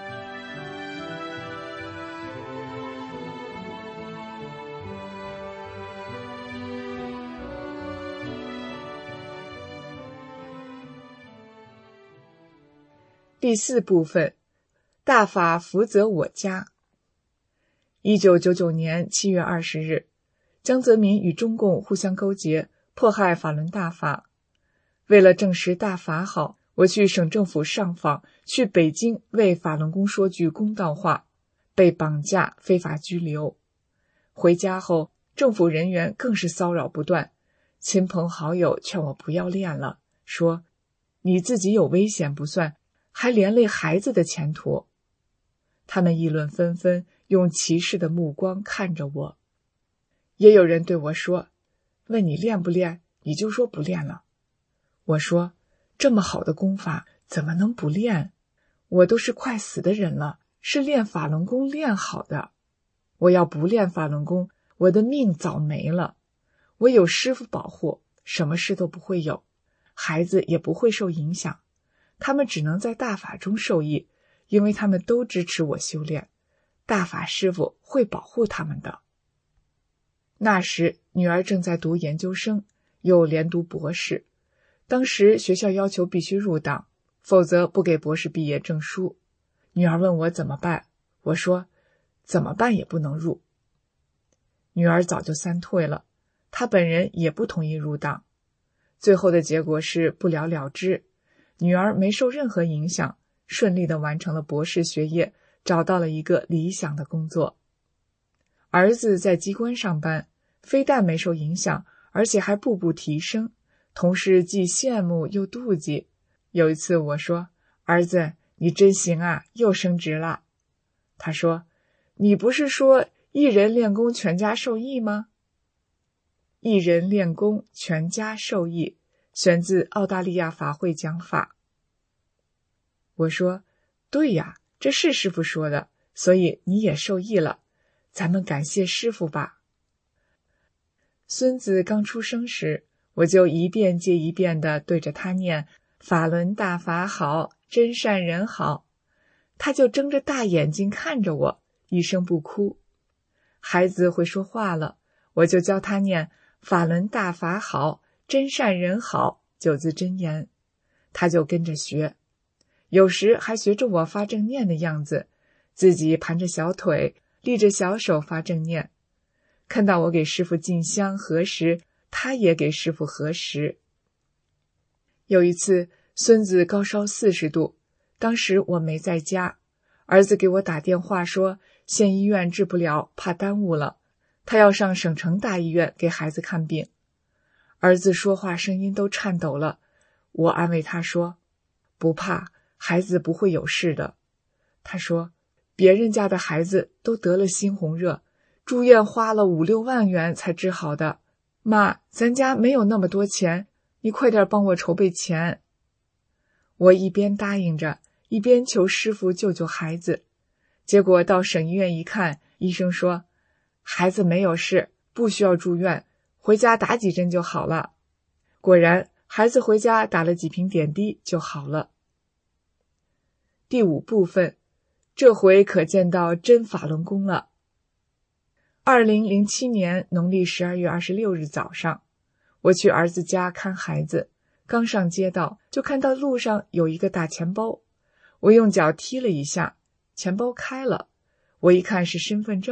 第四部分，大法福泽我家。一九九九年七月二十日，江泽民与中共互相勾结，迫害法轮大法。为了证实大法好，我去省政府上访，去北京为法轮功说句公道话，被绑架、非法拘留。回家后，政府人员更是骚扰不断，亲朋好友劝我不要练了，说你自己有危险不算，还连累孩子的前途。他们议论纷纷，用歧视的目光看着我。也有人对我说，问你练不练，你就说不练了。我说，这么好的功法怎么能不练？我都是快死的人了，是练法轮功练好的。我要不练法轮功，我的命早没了。我有师父保护，什么事都不会有，孩子也不会受影响。他们只能在大法中受益，因为他们都支持我修炼，大法师父会保护他们的。那时女儿正在读研究生，又连读博士。当时学校要求必须入党，否则不给博士毕业证书。女儿问我怎么办，我说怎么办也不能入。女儿早就三退了，她本人也不同意入党。最后的结果是不了了之，女儿没受任何影响，顺利地完成了博士学业，找到了一个理想的工作。儿子在机关上班，非但没受影响，而且还步步提升，同事既羡慕又妒忌。有一次我说，儿子，你真行啊，又升职了。他说，你不是说一人练功全家受益吗？一人练功全家受益，选自澳大利亚法会讲法。我说，对呀，这是师父说的，所以你也受益了，咱们感谢师父吧。孙子刚出生时，我就一遍接一遍地对着他念法轮大法好，真善人好，他就睁着大眼睛看着我，一声不哭。孩子会说话了，我就教他念法轮大法好，真善人好九字真言，他就跟着学，有时还学着我发正念的样子，自己盘着小腿，立着小手发正念。看到我给师父敬香合十，他也给师父合十。有一次，孙子高烧四十度，当时我没在家，儿子给我打电话说，县医院治不了，怕耽误了，他要上省城大医院给孩子看病。儿子说话声音都颤抖了，我安慰他说，不怕，孩子不会有事的。他说，别人家的孩子都得了猩红热，住院花了五六万元才治好的，妈，咱家没有那么多钱，你快点帮我筹备钱。我一边答应着，一边求师父救救孩子。结果到省医院一看，医生说，孩子没有事，不需要住院，回家打几针就好了。果然，孩子回家打了几瓶点滴就好了。第五部分，这回可见到真法轮功了。二零零七年农历十二月二十六日早上，我去儿子家看孩子，刚上街道就看到路上有一个大钱包，我用脚踢了一下，钱包开了，我一看是身份证，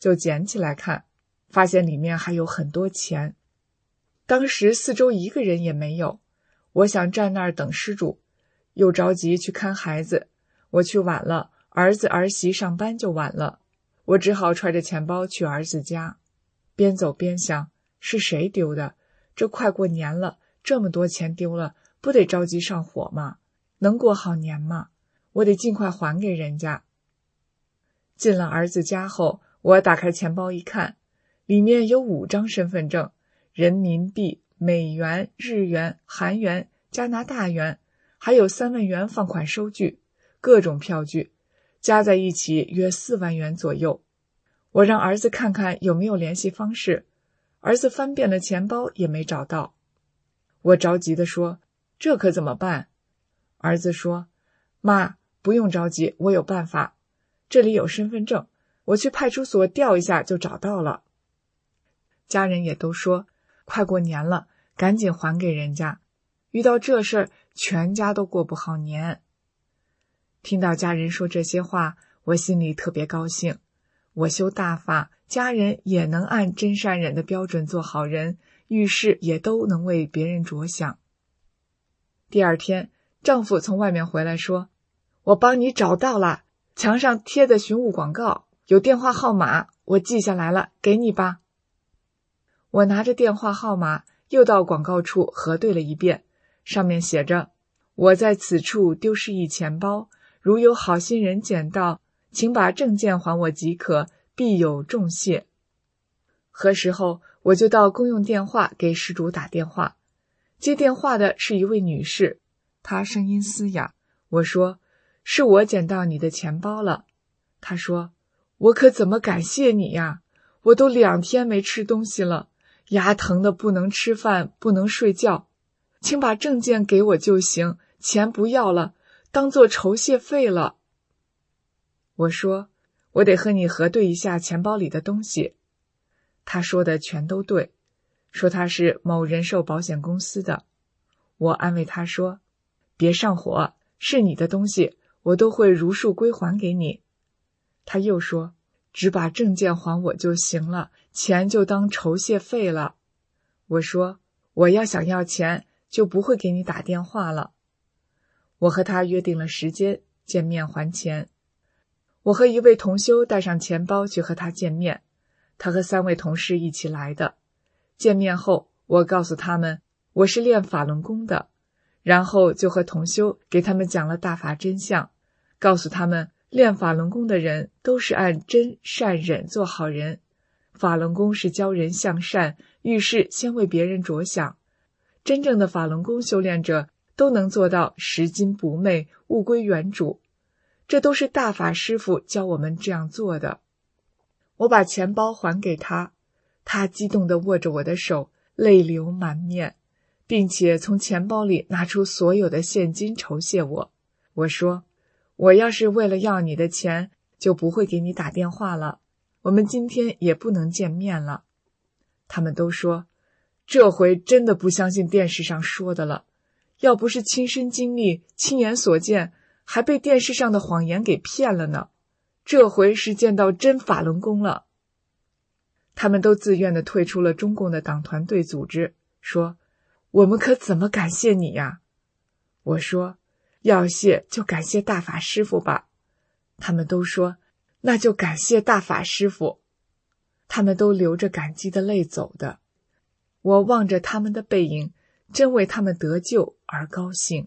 就捡起来看，发现里面还有很多钱。当时四周一个人也没有，我想站那儿等失主，又着急去看孩子，我去晚了，儿子儿媳上班就晚了，我只好揣着钱包去儿子家。边走边想，是谁丢的？这快过年了，这么多钱丢了，不得着急上火吗？能过好年吗？我得尽快还给人家。进了儿子家后，我打开钱包一看，里面有五张身份证，人民币、美元、日元、韩元、加拿大元，还有三万元放款收据，各种票据，加在一起约四万元左右。我让儿子看看有没有联系方式，儿子翻遍了钱包也没找到。我着急地说，这可怎么办？儿子说，妈，不用着急，我有办法。这里有身份证，我去派出所调一下就找到了。家人也都说，快过年了，赶紧还给人家。遇到这事儿，全家都过不好年。听到家人说这些话，我心里特别高兴。我修大法，家人也能按真善忍的标准做好人，遇事也都能为别人着想。第二天，丈夫从外面回来说，我帮你找到了，墙上贴的寻物广告，有电话号码，我记下来了，给你吧。我拿着电话号码，又到广告处核对了一遍，上面写着，我在此处丢失一钱包，如有好心人捡到，请把证件还我即可，必有重谢。核实后，我就到公用电话给失主打电话。接电话的是一位女士，她声音嘶哑。我说，是我捡到你的钱包了。她说，我可怎么感谢你呀？我都两天没吃东西了，牙疼的不能吃饭，不能睡觉。请把证件给我就行，钱不要了，当做酬谢费了。我说，我得和你核对一下钱包里的东西。他说的全都对，说他是某人寿保险公司的。我安慰他说，别上火，是你的东西，我都会如数归还给你。他又说，只把证件还我就行了，钱就当酬谢费了。我说，我要想要钱，就不会给你打电话了。我和他约定了时间，见面还钱。我和一位同修带上钱包去和他见面，他和三位同事一起来的。见面后，我告诉他们我是练法轮功的，然后就和同修给他们讲了大法真相，告诉他们练法轮功的人都是按真善忍做好人，法轮功是教人向善，遇事先为别人着想，真正的法轮功修炼者都能做到拾金不昧，物归原主，这都是大法师父教我们这样做的。我把钱包还给他，他激动地握着我的手，泪流满面，并且从钱包里拿出所有的现金酬谢我。我说，我要是为了要你的钱，就不会给你打电话了，我们今天也不能见面了。他们都说，这回真的不相信电视上说的了，要不是亲身经历，亲眼所见，还被电视上的谎言给骗了呢。这回是见到真法轮功了。他们都自愿地退出了中共的党团队组织，说，我们可怎么感谢你呀？我说，要谢就感谢大法师父吧。他们都说，那就感谢大法师父。他们都流着感激的泪走的。我望着他们的背影，真为他们得救而高兴。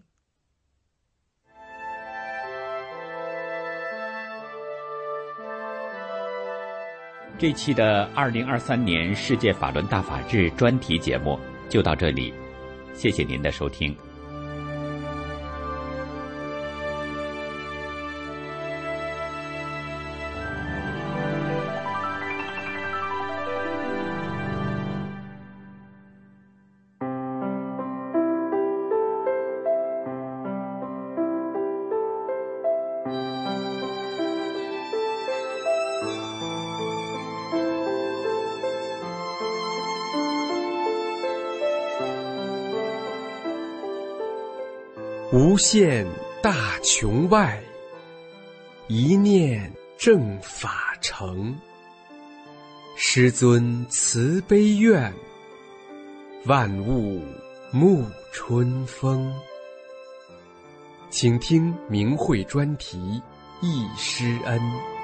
这期的二零二三年世界法轮大法日专题节目就到这里，谢谢您的收听。 无限大穹外，一念正法成。 师尊慈悲愿，万物沐春风。请听明慧专题《忆师恩》。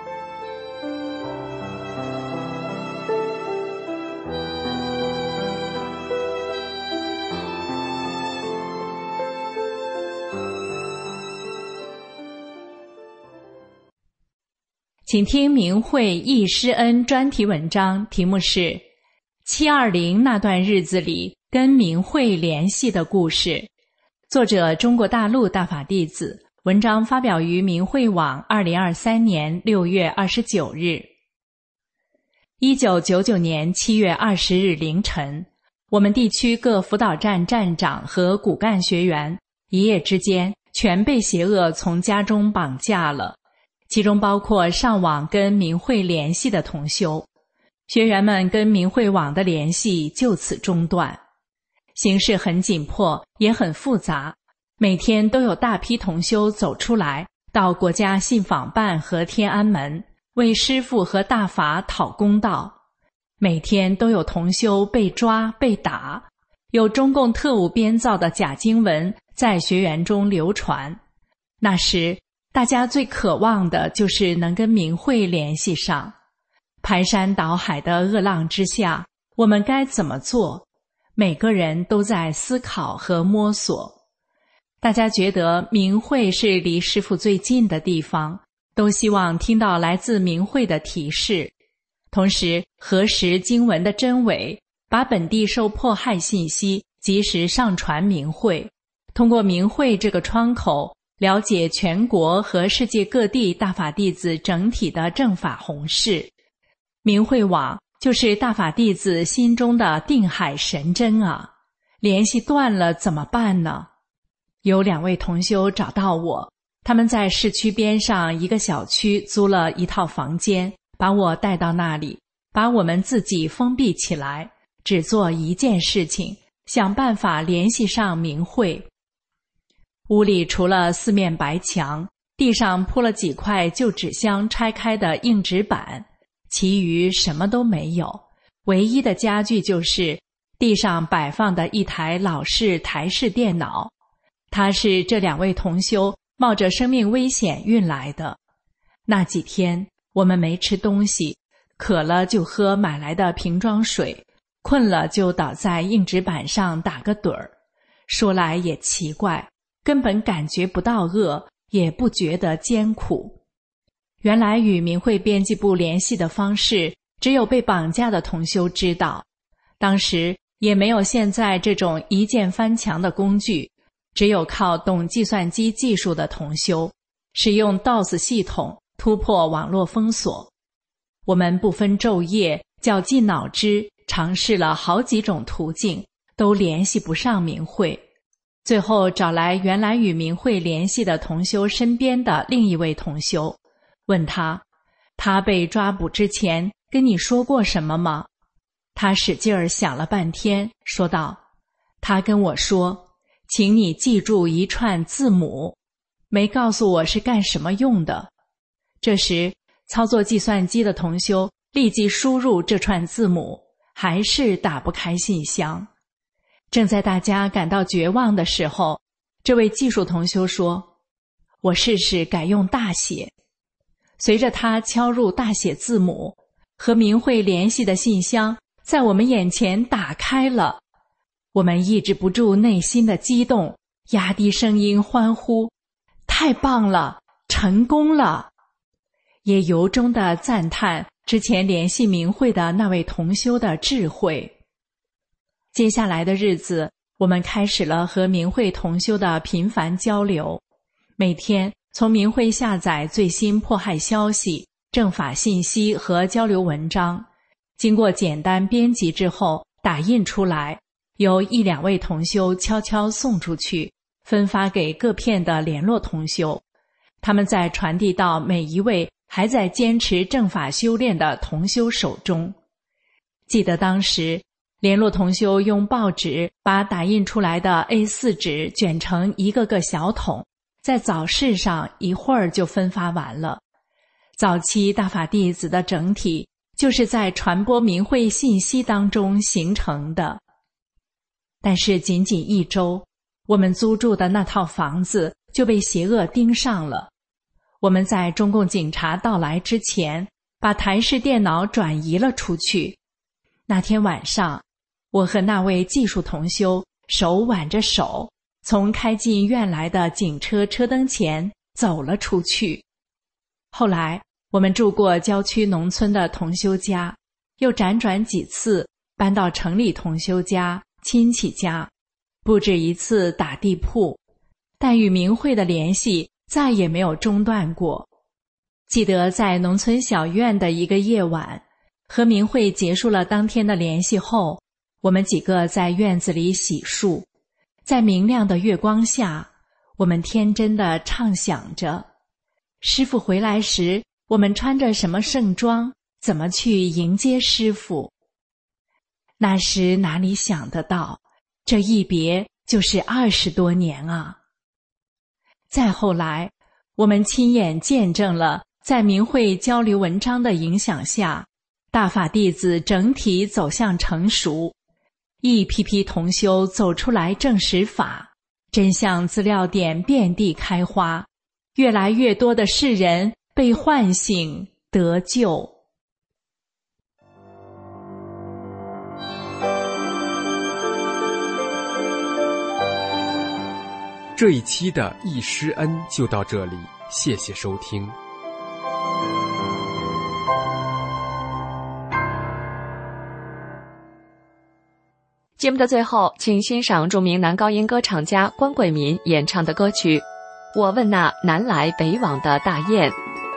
请听明慧忆师恩专题文章，题目是七二零那段日子里跟明慧联系的故事，作者中国大陆大法弟子，文章发表于明慧网二零二三年六月二十九日。一九九九年七月二十日凌晨，我们地区各辅导站站长和骨干学员一夜之间全被邪恶从家中绑架了，其中包括上网跟明慧联系的同修，学员们跟明慧网的联系就此中断。形势很紧迫，也很复杂，每天都有大批同修走出来，到国家信访办和天安门为师父和大法讨公道。每天都有同修被抓被打，有中共特务编造的假经文在学员中流传。那时大家最渴望的就是能跟明慧联系上。排山倒海的恶浪之下，我们该怎么做？每个人都在思考和摸索。大家觉得明慧是离师父最近的地方，都希望听到来自明慧的提示，同时核实经文的真伪，把本地受迫害信息及时上传明慧，通过明慧这个窗口了解全国和世界各地大法弟子整体的正法弘誓。明慧网就是大法弟子心中的定海神针啊，联系断了怎么办呢？有两位同修找到我，他们在市区边上一个小区租了一套房间，把我带到那里，把我们自己封闭起来，只做一件事情，想办法联系上明慧。屋里除了四面白墙，地上铺了几块旧纸箱拆开的硬纸板，其余什么都没有，唯一的家具就是地上摆放的一台老式台式电脑，它是这两位同修冒着生命危险运来的。那几天我们没吃东西，渴了就喝买来的瓶装水，困了就倒在硬纸板上打个盹儿。说来也奇怪，根本感觉不到饿，也不觉得艰苦。原来与明慧编辑部联系的方式，只有被绑架的同修知道。当时也没有现在这种一键翻墙的工具，只有靠懂计算机技术的同修，使用 D O S 系统突破网络封锁。我们不分昼夜，绞尽脑汁，尝试了好几种途径，都联系不上明慧。最后找来原来与明慧联系的同修身边的另一位同修，问他，他被抓捕之前跟你说过什么吗？他使劲儿想了半天，说道，他跟我说，请你记住一串字母，没告诉我是干什么用的。这时操作计算机的同修立即输入这串字母，还是打不开信箱。正在大家感到绝望的时候，这位技术同修说，我试试改用大写。随着他敲入大写字母，和明慧联系的信箱在我们眼前打开了。我们抑制不住内心的激动，压低声音欢呼，太棒了，成功了！也由衷地赞叹之前联系明慧的那位同修的智慧。接下来的日子，我们开始了和明慧同修的频繁交流，每天从明慧下载最新迫害消息、正法信息和交流文章，经过简单编辑之后打印出来，由一两位同修悄悄送出去，分发给各片的联络同修，他们再传递到每一位还在坚持正法修炼的同修手中。记得当时联络同修用报纸把打印出来的 A 四 纸卷成一个个小桶，在早市上一会儿就分发完了。早期大法弟子的整体就是在传播明慧信息当中形成的。但是仅仅一周，我们租住的那套房子就被邪恶盯上了。我们在中共警察到来之前，把台式电脑转移了出去。那天晚上，我和那位技术同修手挽着手，从开进院来的警车车灯前走了出去。后来我们住过郊区农村的同修家，又辗转几次搬到城里同修家、亲戚家，不止一次打地铺，但与明慧的联系再也没有中断过。记得在农村小院的一个夜晚，和明慧结束了当天的联系后，我们几个在院子里洗漱，在明亮的月光下，我们天真地畅想着师父回来时我们穿着什么盛装，怎么去迎接师父。那时哪里想得到，这一别就是二十多年啊！再后来，我们亲眼见证了在明慧交流文章的影响下，大法弟子整体走向成熟，一批批同修走出来证实法，真相资料点遍地开花，越来越多的世人被唤醒得救。 这一期的易师恩就到这里，谢谢收听。 节目的最后，请欣赏著名男高音歌唱家关贵民演唱的歌曲《我问那南来北往的大雁》。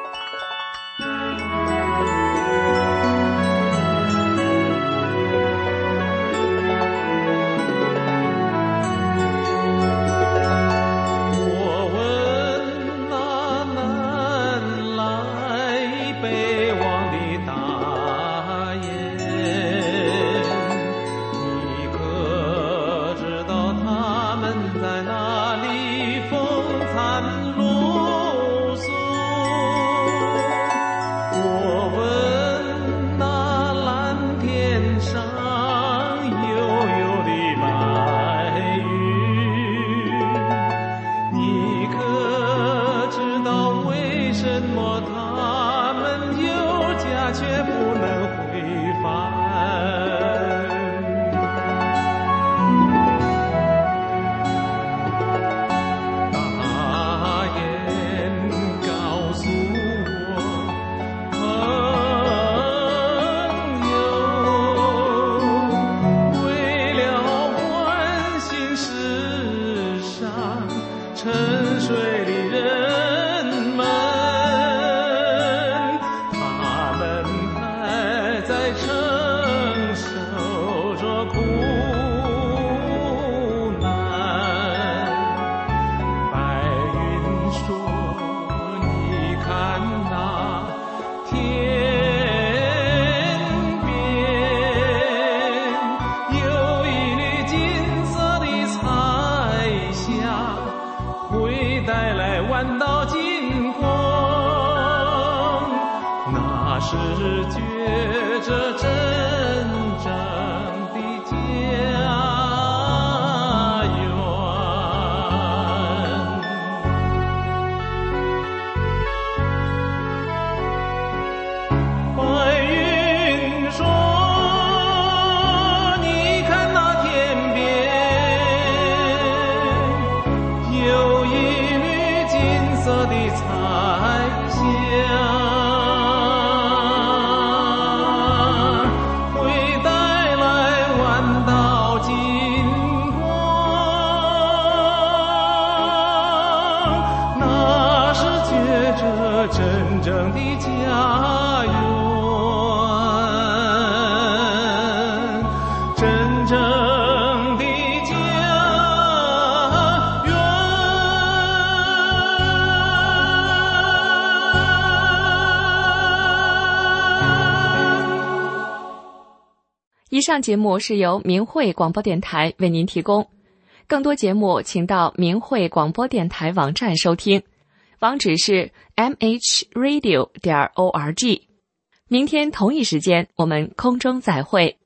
以上节目是由明慧广播电台为您提供，更多节目请到明慧广播电台网站收听，网址是 m h radio 点 org。 明天同一时间我们空中再会。